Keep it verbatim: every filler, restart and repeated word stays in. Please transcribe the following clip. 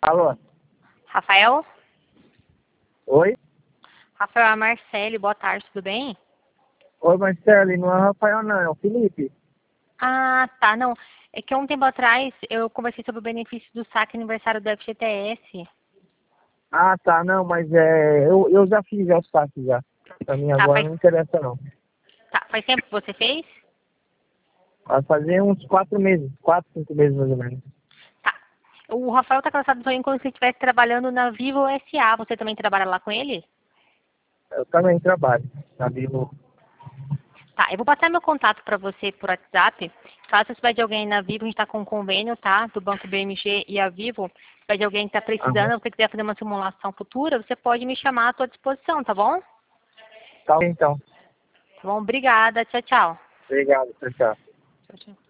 Alô? Rafael? Oi? Rafael, é a Marcele, boa tarde, tudo bem? Oi, Marcelo, não é o Rafael não, é o Felipe. Ah, tá, não. É que há um tempo atrás eu conversei sobre o benefício do saque aniversário do F G T S. Ah, tá, não, mas é, eu, eu já fiz já o saque já. Pra mim Tá, agora faz, não interessa não. tá, faz tempo que você fez? Vai fazer uns quatro meses, quatro, cinco meses mais ou menos. Tá. O Rafael tá cansado do sonho como se estivesse trabalhando na Vivo S A. Você também trabalha lá com ele? Eu também trabalho, na Vivo. Tá, eu vou passar meu contato para você por WhatsApp. Caso você tiver de alguém na Vivo, a gente está com um convênio, tá? Do Banco B M G e a Vivo. Se tiver de alguém que está precisando, Aham. ou você quiser fazer uma simulação futura, você pode me chamar à sua disposição, tá bom? Tá, então. Tá bom? Obrigada. Tchau, tchau. Obrigado, tchau, tchau. Tchau, tchau.